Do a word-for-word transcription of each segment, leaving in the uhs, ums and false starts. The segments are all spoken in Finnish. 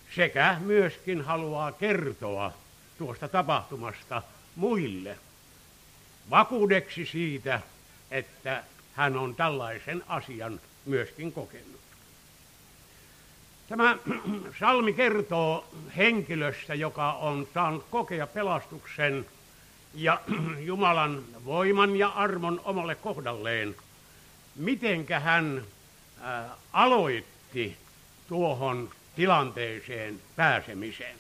sekä myöskin haluaa kertoa tuosta tapahtumasta muille vakuudeksi siitä, että hän on tällaisen asian myöskin kokenut. Tämä psalmi kertoo henkilöstä, joka on saanut kokea pelastuksen ja Jumalan voiman ja armon omalle kohdalleen, mitenkä hän ää, aloitti tuohon tilanteeseen pääsemisen.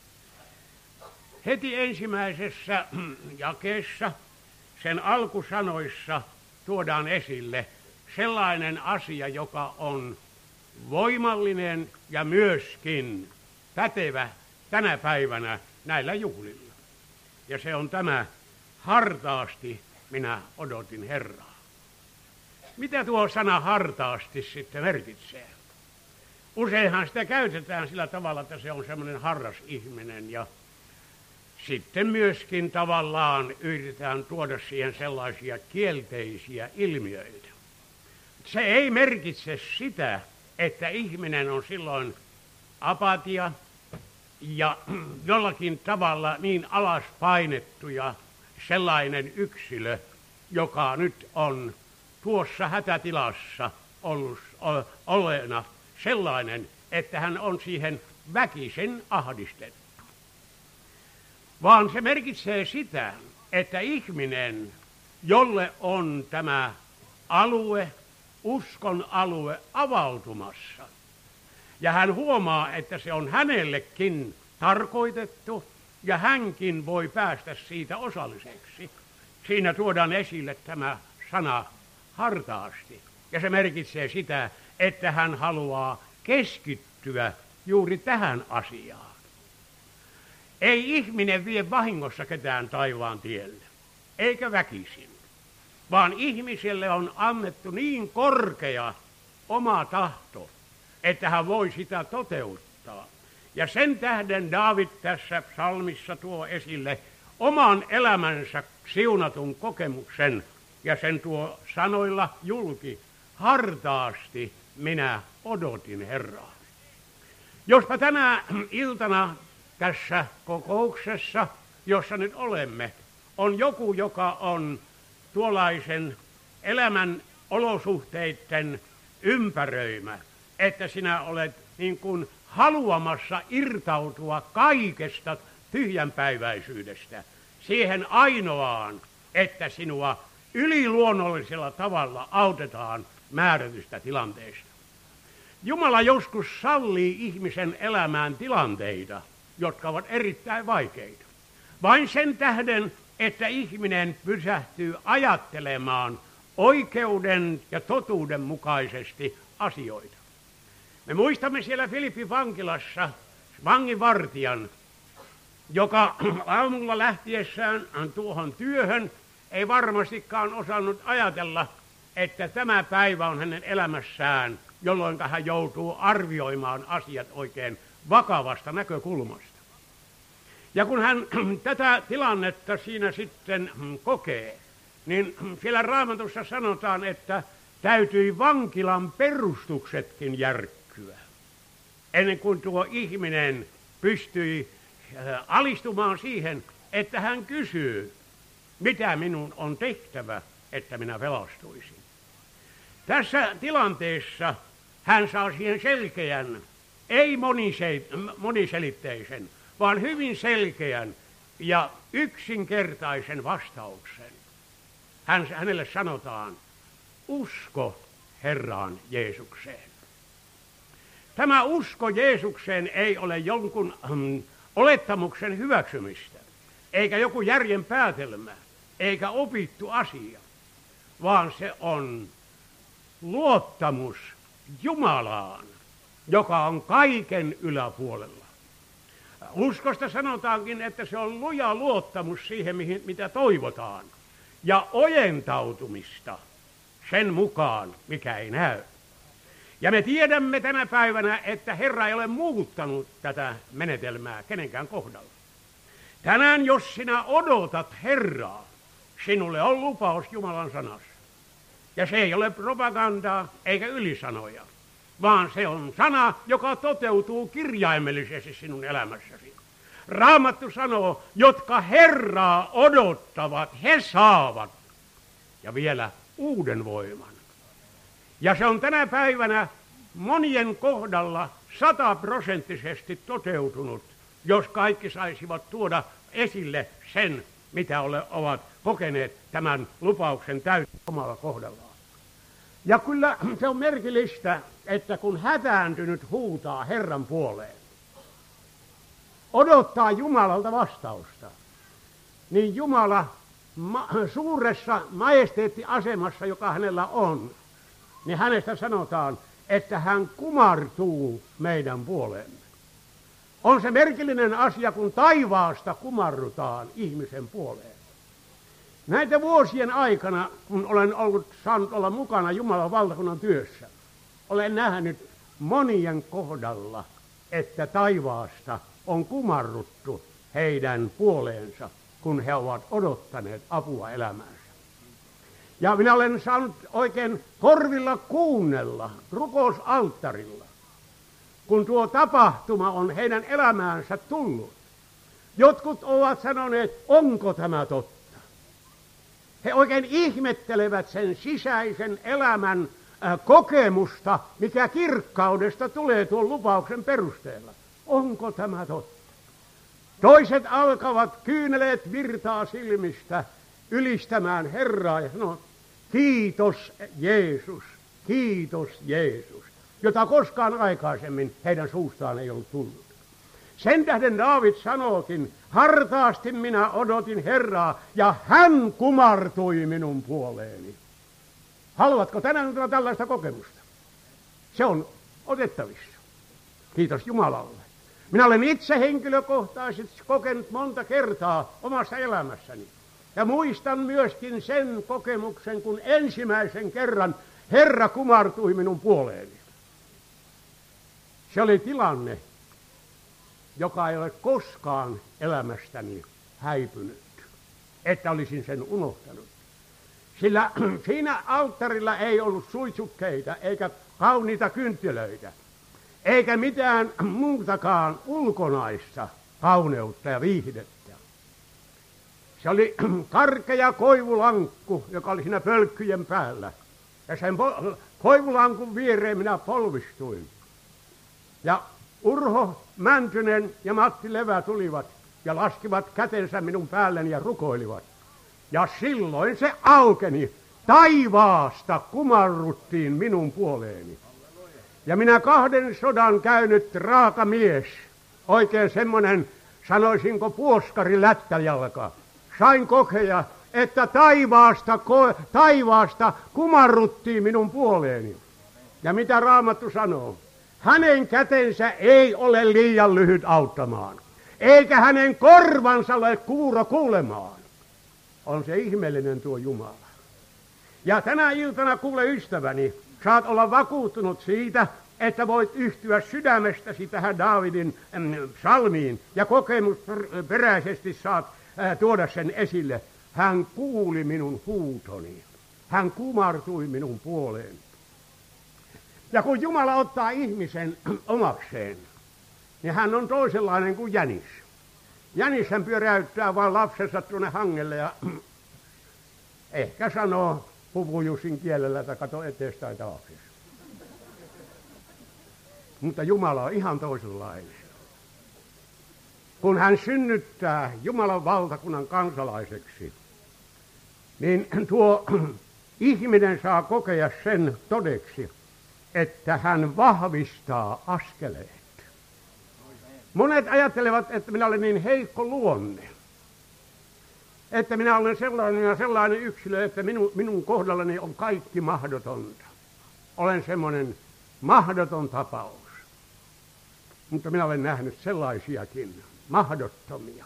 Heti ensimmäisessä jakeessa, sen alkusanoissa, tuodaan esille sellainen asia, joka on voimallinen ja myöskin pätevä tänä päivänä näillä juhlilla. Ja se on tämä: hartaasti minä odotin Herraa. Mitä tuo sana hartaasti sitten merkitsee? Useinhan sitä käytetään sillä tavalla, että se on semmoinen harras ihminen, ja sitten myöskin tavallaan yritetään tuoda siihen sellaisia kielteisiä ilmiöitä. Se ei merkitse sitä, että ihminen on silloin apatia ja jollakin tavalla niin alas painettu ja sellainen yksilö, joka nyt on tuossa hätätilassa ollut olleena sellainen, että hän on siihen väkisen ahdistettu. Vaan se merkitsee sitä, että ihminen, jolle on tämä alue, uskon alue avautumassa, ja hän huomaa, että se on hänellekin tarkoitettu, ja hänkin voi päästä siitä osalliseksi. Siinä tuodaan esille tämä sana hartaasti, ja se merkitsee sitä, että hän haluaa keskittyä juuri tähän asiaan. Ei ihminen vie vahingossa ketään taivaan tielle, eikä väkisin, vaan ihmiselle on annettu niin korkea oma tahto, että hän voi sitä toteuttaa. Ja sen tähden Daavid tässä psalmissa tuo esille oman elämänsä siunatun kokemuksen, ja sen tuo sanoilla julki: hartaasti minä odotin Herraa. Jospa tänä iltana tässä kokouksessa, jossa nyt olemme, on joku, joka on tuollaisen elämän olosuhteiden ympäröimä, että sinä olet niin kuin haluamassa irtautua kaikesta tyhjänpäiväisyydestä siihen ainoaan, että sinua yliluonnollisella tavalla autetaan määrätystä tilanteesta. Jumala joskus sallii ihmisen elämään tilanteita, jotka ovat erittäin vaikeita. Vain sen tähden, että ihminen pysähtyy ajattelemaan oikeuden ja totuuden mukaisesti asioita. Me muistamme siellä Filippin vankilassa vanginvartijan, joka aamulla lähtiessään tuohon työhön ei varmastikaan osannut ajatella, että tämä päivä on hänen elämässään, jolloin hän joutuu arvioimaan asiat oikein vakavasta näkökulmasta. Ja kun hän tätä tilannetta siinä sitten kokee, niin siellä Raamatussa sanotaan, että täytyi vankilan perustuksetkin järkkyä, ennen kuin tuo ihminen pystyi alistumaan siihen, että hän kysyy, mitä minun on tehtävä, että minä pelastuisin. Tässä tilanteessa hän saa siihen selkeän, ei moniselitteisen, vaan hyvin selkeän ja yksinkertaisen vastauksen. Hän, hänelle sanotaan: usko Herraan Jeesukseen. Tämä usko Jeesukseen ei ole jonkun ähm, olettamuksen hyväksymistä, eikä joku järjen päätelmä, eikä opittu asia, vaan se on luottamus Jumalaan, joka on kaiken yläpuolella. Uskosta sanotaankin, että se on luja luottamus siihen, mihin, mitä toivotaan, ja ojentautumista sen mukaan, mikä ei näy. Ja me tiedämme tänä päivänä, että Herra ei ole muuttanut tätä menetelmää kenenkään kohdalla. Tänään, jos sinä odotat Herraa, sinulle on lupaus Jumalan sanassa. Ja se ei ole propagandaa eikä ylisanoja, vaan se on sana, joka toteutuu kirjaimellisesti sinun elämässäsi. Raamattu sanoo, jotka Herraa odottavat, he saavat. Ja vielä uuden voiman. Ja se on tänä päivänä monien kohdalla sataprosenttisesti toteutunut, jos kaikki saisivat tuoda esille sen, mitä ole, ovat kokeneet tämän lupauksen täysin omalla kohdallaan. Ja kyllä se on merkillistä, että kun hätääntynyt huutaa Herran puoleen, odottaa Jumalalta vastausta, niin Jumala ma- suuressa majesteettiasemassa, joka hänellä on, niin hänestä sanotaan, että hän kumartuu meidän puoleemme. On se merkillinen asia, kun taivaasta kumarrutaan ihmisen puoleen. Näitä vuosien aikana, kun olen ollut, saanut olla mukana Jumalan valtakunnan työssä, olen nähnyt monien kohdalla, että taivaasta on kumarruttu heidän puoleensa, kun he ovat odottaneet apua elämäänsä. Ja minä olen saanut oikein korvilla kuunnella rukousalttarilla, kun tuo tapahtuma on heidän elämäänsä tullut. Jotkut ovat sanoneet, onko tämä totta? He oikein ihmettelevät sen sisäisen elämän äh, kokemusta, mikä kirkkaudesta tulee tuon lupauksen perusteella. Onko tämä totta? Toiset alkavat kyyneleet virtaa silmistä ylistämään Herraa ja sanoo, kiitos Jeesus, kiitos Jeesus, jota koskaan aikaisemmin heidän suustaan ei ollut tullut. Sen tähden Daavid sanookin, hartaasti minä odotin Herraa ja hän kumartui minun puoleeni. Haluatko tänään tulla tällaista kokemusta? Se on otettavissa. Kiitos Jumalalle. Minä olen itse henkilökohtaisesti kokenut monta kertaa omassa elämässäni. Ja muistan myöskin sen kokemuksen, kun ensimmäisen kerran Herra kumartui minun puoleeni. Se oli tilanne, joka ei ole koskaan elämästäni häipynyt, että olisin sen unohtanut. Sillä siinä alttarilla ei ollut suitsukkeita eikä kauniita kynttilöitä, eikä mitään muutakaan ulkonaista kauneutta ja viihdettä. Se oli karkea koivulankku, joka oli siinä pölkkyjen päällä. Ja sen koivulankun viereen minä polvistuin. Ja Urho Mäntynen ja Matti Levä tulivat ja laskivat kätensä minun päälleni ja rukoilivat. Ja silloin se aukeni. Taivaasta kumarruttiin minun puoleeni. Ja minä kahden sodan käynyt raaka mies, oikein semmoinen, sanoisinko puoskari lättäjalka, sain kokea, että taivaasta, taivaasta kumarruttiin minun puoleeni. Ja mitä Raamattu sanoo? Hänen kätensä ei ole liian lyhyt auttamaan, eikä hänen korvansa ole kuuro kuulemaan. On se ihmeellinen tuo Jumala. Ja tänä iltana, kuule ystäväni, saat olla vakuuttunut siitä, että voit yhtyä sydämestäsi tähän Daavidin psalmiin ja kokemusperäisesti saat äh, tuoda sen esille. Hän kuuli minun huutoni. Hän kumartui minun puoleen. Ja kun Jumala ottaa ihmisen omakseen, niin hän on toisenlainen kuin jänis. Jänishän pyöräyttää vain lapsensa tuonne hangelle ja ehkä sanoo Pupujussin kielellä, että kato etees tai taakse. Mutta Jumala on ihan toisenlainen. Kun hän synnyttää Jumalan valtakunnan kansalaiseksi, niin tuo ihminen saa kokea sen todeksi, että hän vahvistaa askeleet. Monet ajattelevat, että minä olen niin heikko luonne, että minä olen sellainen ja sellainen yksilö, että minun, minun kohdallani on kaikki mahdotonta. Olen semmoinen mahdoton tapaus. Mutta minä olen nähnyt sellaisiakin mahdottomia.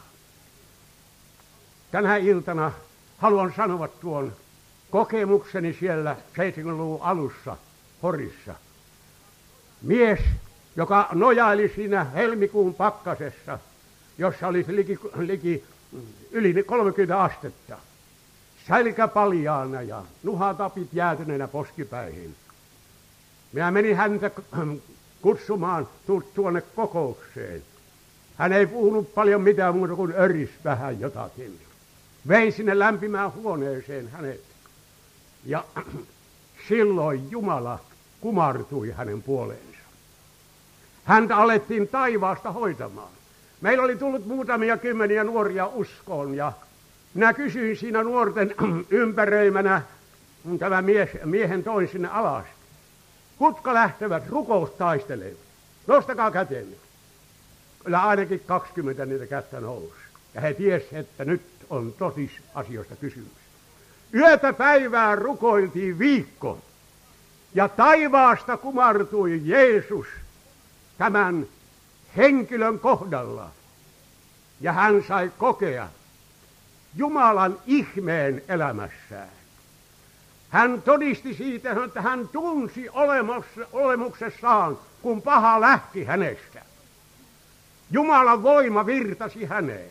Tänä iltana haluan sanoa tuon kokemukseni siellä seitsemänkymmentäluvun alussa Porissa. Mies, joka nojaili siinä helmikuun pakkasessa, jossa oli liki, liki yli kolmekymmentä astetta. Sälkä paljaana ja nuhatapit jäätyneenä poskipäihin. Minä menin häntä kutsumaan tuonne kokoukseen. Hän ei puhunut paljon mitään muuta kuin öris vähän jotakin. Vein sinne lämpimään huoneeseen hänet. Ja silloin Jumala kumartui hänen puoleensa. Häntä alettiin taivaasta hoitamaan. Meillä oli tullut muutamia kymmeniä nuoria uskoon ja minä kysyin siinä nuorten ympäröimänä, kun tämä mies, miehen toin sinne alas. Kutka lähtevät rukoustaistelemaan. Nostakaa kätenne. Kyllä ainakin kaksikymmentä niitä kättä nousi. Ja he tiesivät, että nyt on tosis asioista kysymys. Yötä päivää rukoiltiin viikko. Ja taivaasta kumartui Jeesus tämän henkilön kohdalla. Ja hän sai kokea Jumalan ihmeen elämässään. Hän todisti siitä, että hän tunsi olemuksessaan, kun paha lähti hänestä. Jumalan voima virtasi häneen.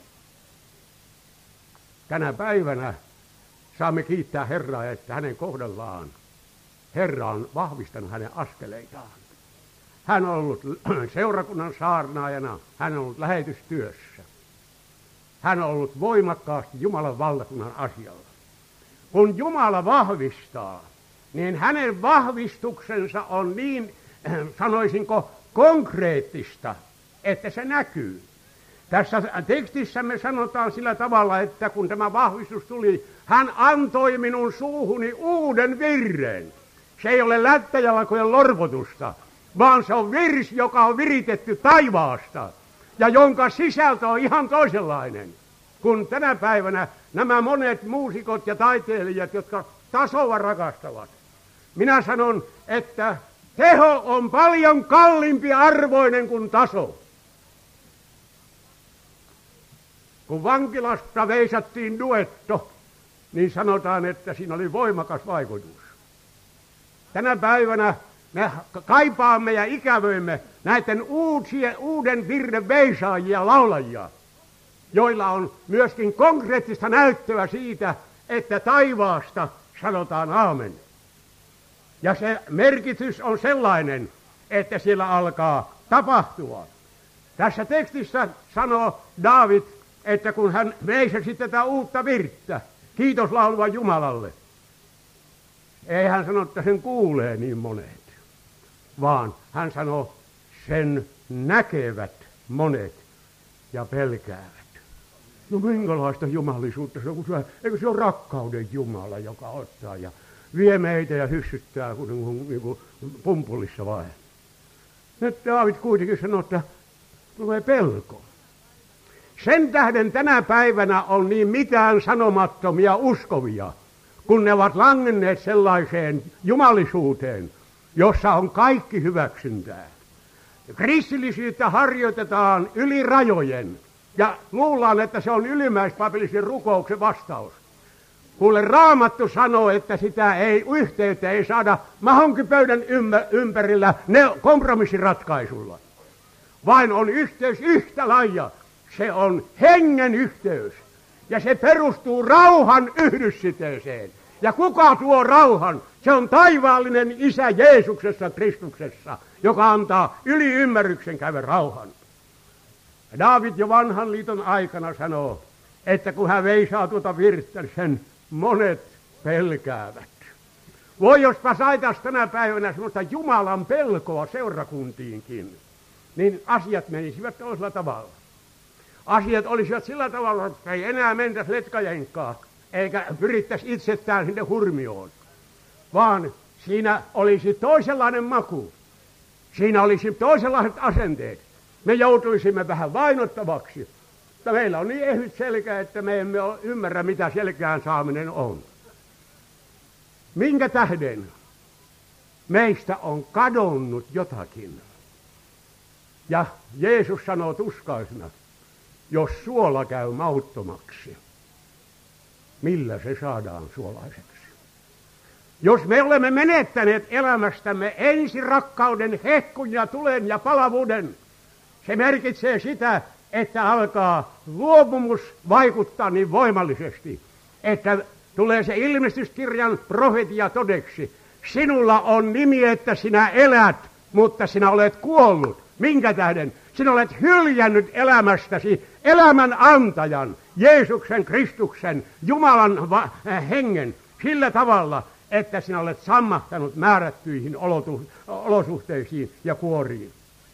Tänä päivänä saamme kiittää Herraa, että hänen kohdallaan Herra on vahvistanut hänen askeleitaan. Hän on ollut seurakunnan saarnaajana, hän on ollut lähetystyössä. Hän on ollut voimakkaasti Jumalan valtakunnan asialla. Kun Jumala vahvistaa, niin hänen vahvistuksensa on niin, sanoisinko, konkreettista, että se näkyy. Tässä tekstissä me sanotaan sillä tavalla, että kun tämä vahvistus tuli, hän antoi minun suuhuni uuden virren. Se ei ole lättäjalkojen lorvotusta, vaan se on virsi, joka on viritetty taivaasta ja jonka sisältö on ihan toisenlainen. Kun tänä päivänä nämä monet muusikot ja taiteilijat, jotka tasoa rakastavat, minä sanon, että teho on paljon kalliimpi arvoinen kuin taso. Kun vankilasta veisattiin duetto, niin sanotaan, että siinä oli voimakas vaikutus. Tänä päivänä me kaipaamme ja ikävöimme näiden uusia, uuden virren veisaajia, laulajia, joilla on myöskin konkreettista näyttöä siitä, että taivaasta sanotaan aamen. Ja se merkitys on sellainen, että siellä alkaa tapahtua. Tässä tekstissä sanoo Daavid, että kun hän veisasi tätä uutta virttä, kiitoslaulua Jumalalle, ei hän sano, että sen kuulee niin monet, vaan hän sanoo, sen näkevät monet ja pelkäävät. No minkälaista jumalisuutta se on, kun se, eikö se ole rakkauden Jumala, joka ottaa ja vie meitä ja hyssyttää kuin, kuin, niin kuin pumpulissa vain. Nyt Daavid kuitenkin sanoo, että tulee pelko. Sen tähden tänä päivänä on niin mitään sanomattomia uskovia, kun ne ovat langenneet sellaiseen jumalisuuteen, jossa on kaikki hyväksyntää. Kristillisyyttä harjoitetaan yli rajojen ja luullaan, että se on ylimmäispapillisen rukouksen vastaus. Kuule, Raamattu sanoo, että sitä ei yhteyttä ei saada mahonkipöydän ympärillä ne kompromissiratkaisulla, vain on yhteys yhtä lailla. Se on hengen yhteys ja se perustuu rauhan yhdyssiteeseen. Ja kuka tuo rauhan? Se on taivaallinen Isä Jeesuksessa Kristuksessa, joka antaa yli ymmärryksen käydä rauhan. Ja Daavid jo vanhan liiton aikana sanoo, että kun hän veisaa tuota virttä, sen monet pelkäävät. Voi jospa saitas tänä päivänä semmoista Jumalan pelkoa seurakuntiinkin, niin asiat menisivät toisella tavalla. Asiat olisivat sillä tavalla, että ei enää mentäisi letkajenkkaa, eikä pyrittäisi itsettään sinne hurmioon, vaan siinä olisi toisenlainen maku. Siinä olisi toisenlaiset asenteet. Me joutuisimme vähän vainottavaksi, mutta meillä on niin ehyt selkä, että me emme ymmärrä, mitä selkään saaminen on. Minkä tähden meistä on kadonnut jotakin? Ja Jeesus sanoo tuskaisena, jos suola käy mauttomaksi, millä se saadaan suolaiseksi? Jos me olemme menettäneet elämästämme ensirakkauden, hehkun ja tulen ja palavuuden, se merkitsee sitä, että alkaa luopumus vaikuttaa niin voimallisesti, että tulee se ilmestyskirjan profetia todeksi. sinulla on nimi, että sinä elät, mutta sinä olet kuollut. Minkä tähden? Sinä olet hyljännyt elämästäsi elämän antajan, Jeesuksen Kristuksen, Jumalan va- äh, hengen, sillä tavalla, että sinä olet sammahtanut määrättyihin olosuhteisiin ja kuoriin.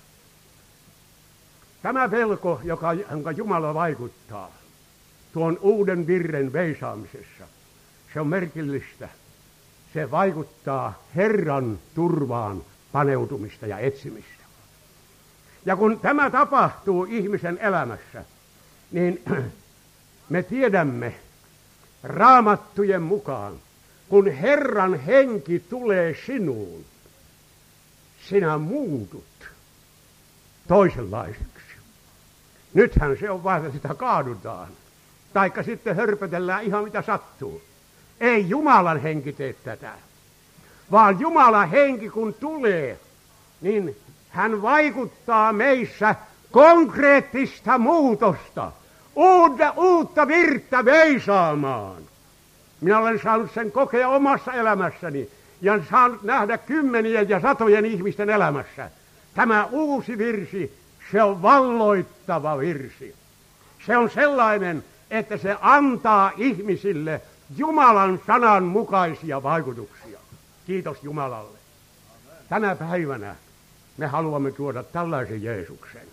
Tämä pelko, joka, jonka Jumala vaikuttaa tuon uuden virren veisaamisessa, se on merkillistä. Se vaikuttaa Herran turvaan paneutumista ja etsimistä. Ja kun tämä tapahtuu ihmisen elämässä, niin me tiedämme raamattujen mukaan, kun Herran henki tulee sinuun, sinä muutut toisenlaiseksi. Nythän se on vain, että sitä kaadutaan. Taikka sitten hörpötellään ihan mitä sattuu. Ei Jumalan henki tee tätä, vaan Jumalan henki kun tulee, niin hän vaikuttaa meissä konkreettista muutosta, uutta, uutta virttä veisaamaan. Minä olen saanut sen kokea omassa elämässäni ja saanut nähdä kymmenien ja satojen ihmisten elämässä. Tämä uusi virsi, se on valloittava virsi. Se on sellainen, että se antaa ihmisille Jumalan sanan mukaisia vaikutuksia. Kiitos Jumalalle. Tänä päivänä me haluamme tuoda tällaisen Jeesuksen.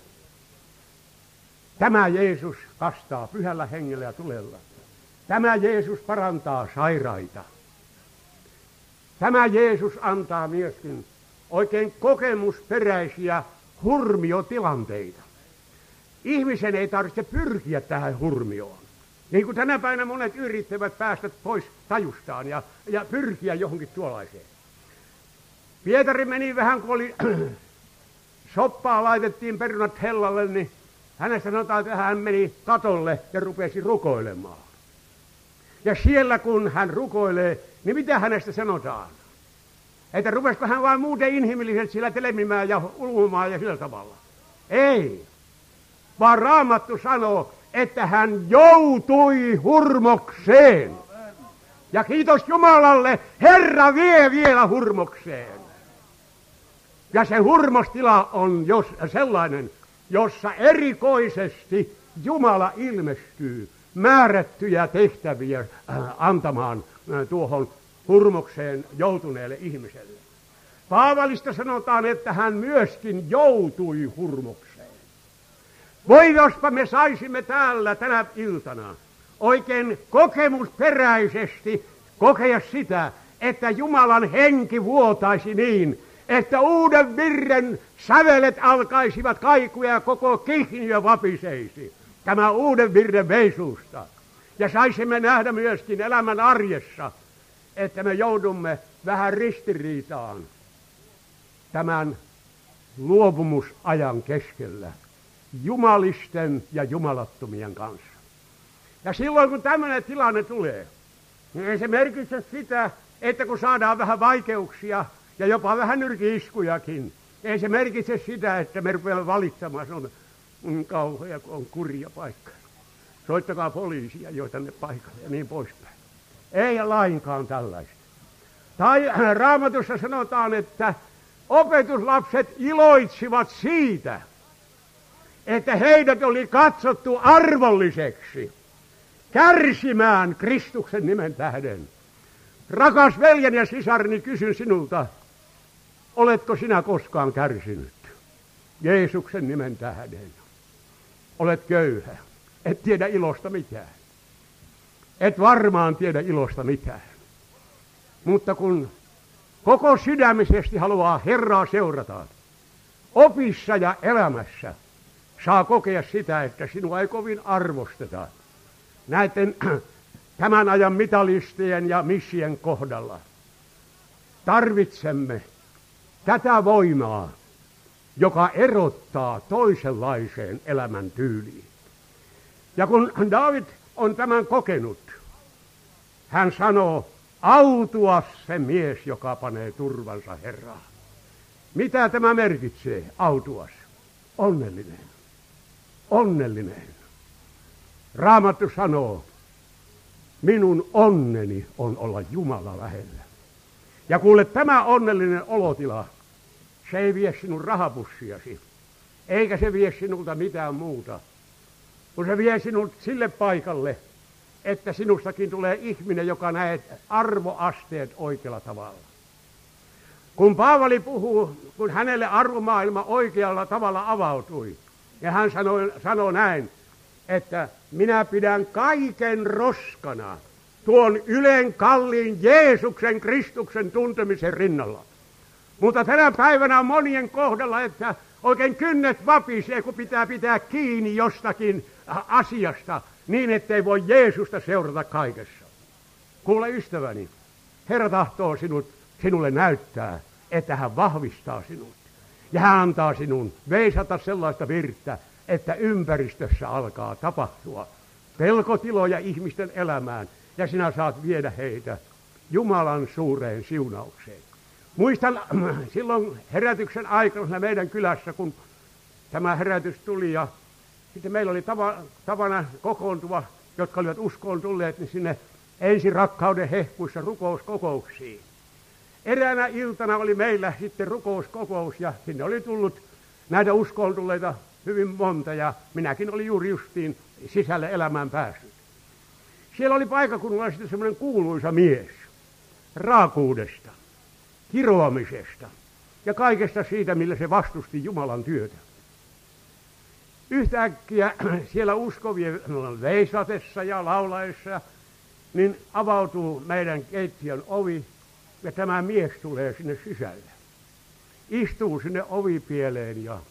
Tämä Jeesus kastaa pyhällä hengellä ja tulella. Tämä Jeesus parantaa sairaita. Tämä Jeesus antaa myöskin oikein kokemusperäisiä hurmiotilanteita. Ihmisen ei tarvitse pyrkiä tähän hurmioon. Niin kuin tänä päivänä monet yrittävät päästä pois tajustaan ja, ja pyrkiä johonkin tuollaiseen. Pietari meni vähän, kun oli soppaa laitettiin perunat hellalle, niin hänestä sanotaan, että hän meni katolle ja rupesi rukoilemaan. Ja siellä kun hän rukoilee, niin mitä hänestä sanotaan? Että rupesiko hän vain muuten inhimillisesti sillä telemimään ja ulvomaan ja sillä tavalla? Ei. Vaan Raamattu sanoo, että hän joutui hurmokseen. Ja kiitos Jumalalle, Herra vie vielä hurmokseen. Ja se hurmostila on jos, sellainen, jossa erikoisesti Jumala ilmestyy määrättyjä tehtäviä äh, antamaan äh, tuohon hurmokseen joutuneelle ihmiselle. Paavalista sanotaan, että hän myöskin joutui hurmokseen. Voi jospa me saisimme täällä tänä iltana oikein kokemusperäisesti kokea sitä, että Jumalan henki vuotaisi niin, että uuden virren sävelet alkaisivat kaikua ja koko kihniö vapiseisi. Tämä uuden virren veisuusta. Ja saisimme nähdä myöskin elämän arjessa, että me joudumme vähän ristiriitaan tämän luopumusajan keskellä jumalisten ja jumalattomien kanssa. Ja silloin kun tämmöinen tilanne tulee, niin ei se merkitse sitä, että kun saadaan vähän vaikeuksia ja jopa vähän nyrki-iskujakin, ei se merkitse sitä, että me rupeamme valittamaan, se on, on kauhea, on kurja paikka. Soittakaa poliisia jo tänne paikalle ja niin poispäin. Ei lainkaan tällaista. Tai Raamatussa sanotaan, että opetuslapset iloitsivat siitä, että heidät oli katsottu arvolliseksi kärsimään Kristuksen nimen tähden. Rakas veljeni ja sisarni, kysyn sinulta, oletko sinä koskaan kärsinyt Jeesuksen nimen tähden? Olet köyhä, et tiedä ilosta mitään. Et varmaan tiedä ilosta mitään. Mutta kun koko sydämisesti haluaa Herraa seurata, opissa ja elämässä saa kokea sitä, että sinua ei kovin arvosteta näiden tämän ajan mitalistien ja missien kohdalla. Tarvitsemme tätä voimaa, joka erottaa toisenlaiseen elämän tyyliin. Ja kun Daavid on tämän kokenut, hän sanoo, autuas se mies, joka panee turvansa Herraan. Mitä tämä merkitsee, autuas? Onnellinen. Onnellinen. Raamattu sanoo, minun onneni on olla Jumala lähellä. Ja kuule, tämä onnellinen olotila, se ei vie sinun rahapussiasi, eikä se vie sinulta mitään muuta, kun se vie sinut sille paikalle, että sinustakin tulee ihminen, joka näet arvoasteet oikealla tavalla. Kun Paavali puhuu, kun hänelle arvomaailma oikealla tavalla avautui, ja hän sanoi, sanoi näin, että minä pidän kaiken roskana tuon ylen kalliin Jeesuksen Kristuksen tuntemisen rinnalla. Mutta tänä päivänä on monien kohdalla, että oikein kynnet vapisee, kun pitää pitää kiinni jostakin asiasta, niin ettei voi Jeesusta seurata kaikessa. Kuule ystäväni, Herra tahtoo sinut, sinulle näyttää, että hän vahvistaa sinut. Ja hän antaa sinun veisata sellaista virttä, että ympäristössä alkaa tapahtua pelkotiloja ihmisten elämään, ja sinä saat viedä heitä Jumalan suureen siunaukseen. Muistan silloin herätyksen aikana meidän kylässä, kun tämä herätys tuli, ja sitten meillä oli tava, tavana kokoontua, jotka olivat uskoon tulleet, niin sinne ensin rakkauden hehkuissa rukouskokouksiin. Eräänä iltana oli meillä sitten rukouskokous, ja sinne oli tullut näitä uskoon tulleita hyvin monta, ja minäkin olin juuri justiin sisälle elämään päässyt. Siellä oli paikakunnalla sitten semmoinen kuuluisa mies raakuudesta, kiroamisesta ja kaikesta siitä, millä se vastusti Jumalan työtä. Yhtäkkiä siellä uskovien veisatessa ja laulaessa, niin avautuu meidän keittiön ovi, ja tämä mies tulee sinne sisälle. Istuu sinne ovipieleen ja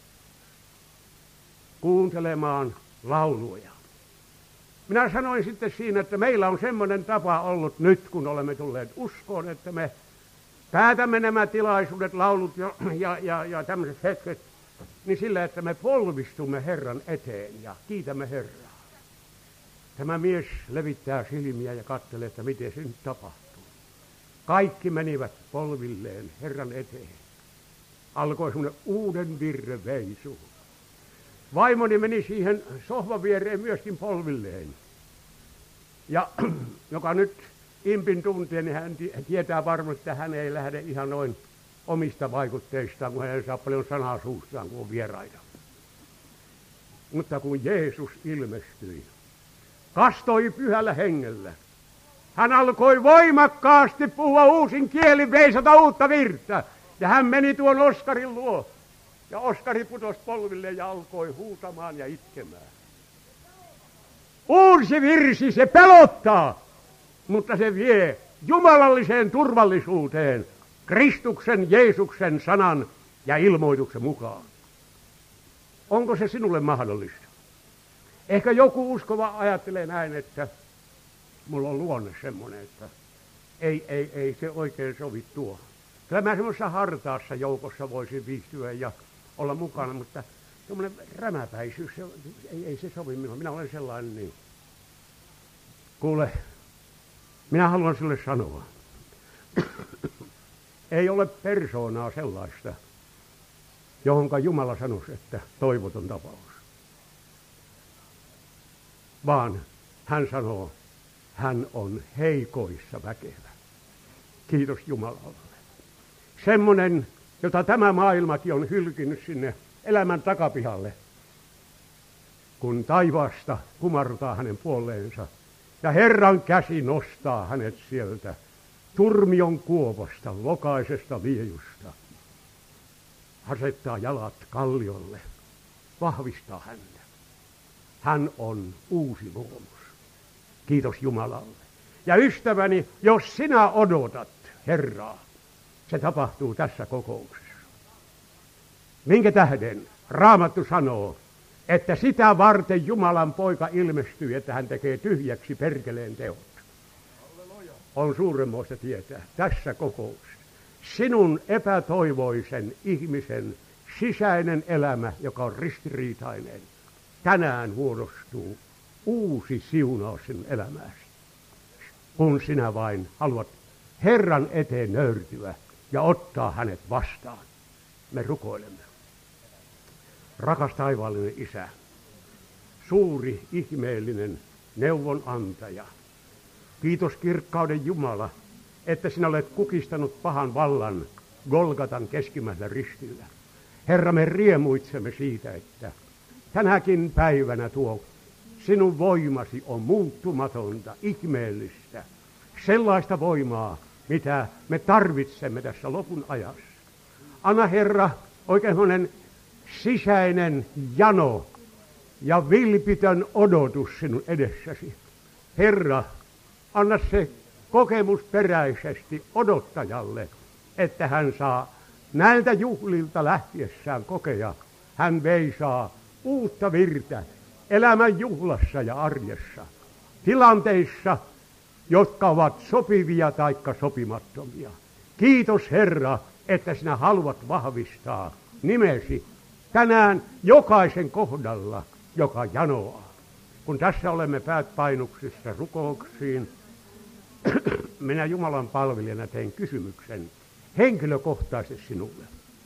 kuuntelemaan lauluja. Minä sanoin sitten siinä, että meillä on semmoinen tapa ollut nyt, kun olemme tulleet uskoon, että me päätämme nämä tilaisuudet, laulut ja, ja, ja, ja tämmöiset hetket, niin sillä, että me polvistumme Herran eteen ja kiitämme Herraa. Tämä mies levittää silmiä ja katselee, että miten se nyt tapahtuu. Kaikki menivät polvilleen Herran eteen. Alkoi semmoinen uuden virren veisu. Vaimoni meni siihen sohvan viereen myöskin polvilleen. Ja joka nyt impin tuntee, niin hän tietää varmasti, että hän ei lähde ihan noin omista vaikutteistaan, kun hän saa paljon sanaa suustaan, kun on vieraita. Mutta kun Jeesus ilmestyi, kastoi pyhällä hengellä, hän alkoi voimakkaasti puhua uusin kielin, veisata uutta virttä. Ja hän meni tuon Oskarin luo. Ja Oskari putosi polville ja alkoi huutamaan ja itkemään. Uusi virsi, se pelottaa, mutta se vie jumalalliseen turvallisuuteen Kristuksen, Jeesuksen sanan ja ilmoituksen mukaan. Onko se sinulle mahdollista? Ehkä joku uskova ajattelee näin, että mulla on luonne semmoinen, että ei, ei, ei se oikein sovi tuohon. Kyllä mä semmoisessa hartaassa joukossa voisin viihtyä ja olla mukana, mutta semmoinen rämäpäisyys, se, ei, ei se sovi minulle. Minä olen sellainen niin. Kuule, minä haluan sille sanoa, ei ole persoonaa sellaista, johonka Jumala sanoisi, että toivoton tapaus. Vaan hän sanoo, hän on heikoissa väkevä. Kiitos Jumalalle. Semmoinen, jota tämä maailmakin on hylkinyt sinne elämän takapihalle, kun taivaasta kumartaa hänen puoleensa ja Herran käsi nostaa hänet sieltä turmion kuopasta, lokaisesta liejusta, asettaa jalat kalliolle, vahvistaa häntä. Hän on uusi luomus. Kiitos Jumalalle. Ja ystäväni, jos sinä odotat Herraa, se tapahtuu tässä kokouksessa. Minkä tähden Raamattu sanoo, että sitä varten Jumalan poika ilmestyy, että hän tekee tyhjäksi perkeleen teot. On suuremmoista tietää tässä kokouksessa. Sinun epätoivoisen ihmisen sisäinen elämä, joka on ristiriitainen, tänään muodostuu uusi siunaus sinun elämääsi. Kun sinä vain haluat Herran eteen nöyrtyä ja ottaa hänet vastaan. Me rukoilemme. Rakas taivaallinen Isä, suuri ihmeellinen neuvonantaja, kiitos kirkkauden Jumala, että sinä olet kukistanut pahan vallan Golgatan keskimmäisellä ristillä. Herra, me riemuitsemme siitä, että tänäkin päivänä tuo sinun voimasi on muuttumatonta, ihmeellistä, sellaista voimaa, mitä me tarvitsemme tässä lopun ajassa. Anna, Herra, oikein monen sisäinen jano ja vilpitön odotus sinun edessäsi. Herra, anna se kokemusperäisesti odottajalle, että hän saa näiltä juhlilta lähtiessään kokea, hän veisaa uutta virtä elämän juhlassa ja arjessa, tilanteissa, jotka ovat sopivia taikka sopimattomia. Kiitos, Herra, että sinä haluat vahvistaa nimesi tänään jokaisen kohdalla, joka janoaa. Kun tässä olemme päätpainuksissa rukouksiin, minä Jumalan palvelijana teen kysymyksen henkilökohtaisesti sinulle.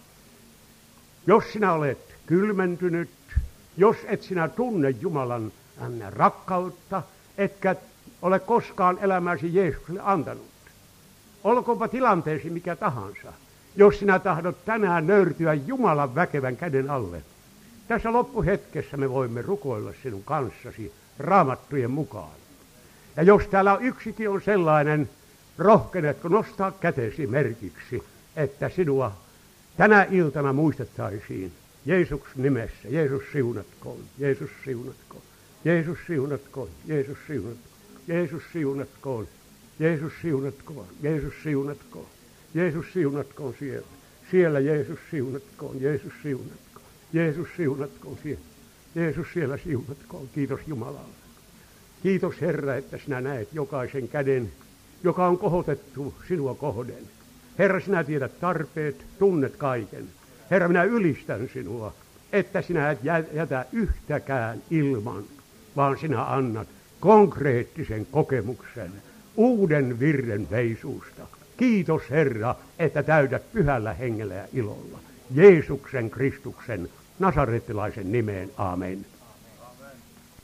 Jos sinä olet kylmentynyt, jos et sinä tunne Jumalan rakkautta, etkä ole koskaan elämäsi Jeesukselle antanut, olkoonpa tilanteesi mikä tahansa, jos sinä tahdot tänään nöyrtyä Jumalan väkevän käden alle, tässä loppuhetkessä me voimme rukoilla sinun kanssasi raamattujen mukaan. Ja jos täällä yksikin on sellainen, rohkenetko nostaa kätesi merkiksi, että sinua tänä iltana muistettaisiin Jeesuksen nimessä. Jeesus siunatkoon, Jeesus siunatkoon, Jeesus siunatkoon, Jeesus siunatkoon, Jeesus siunatkoon, Jeesus siunatkoon, Jeesus siunatkoon, Jeesus siunatkoon siellä. Siellä Jeesus siunatkoon, Jeesus siunatkoon, Jeesus siunatkoon siellä. Jeesus siellä siunatkoon, kiitos Jumalalle. Kiitos, Herra, että sinä näet jokaisen käden, joka on kohotettu sinua kohden. Herra, sinä tiedät tarpeet, tunnet kaiken. Herra, minä ylistän sinua, että sinä et jätä yhtäkään ilman, vaan sinä annat konkreettisen kokemuksen uuden virren veisuusta. Kiitos, Herra, että täytät pyhällä hengellä ja ilolla. Jeesuksen Kristuksen nasarettilaisen nimeen, amen.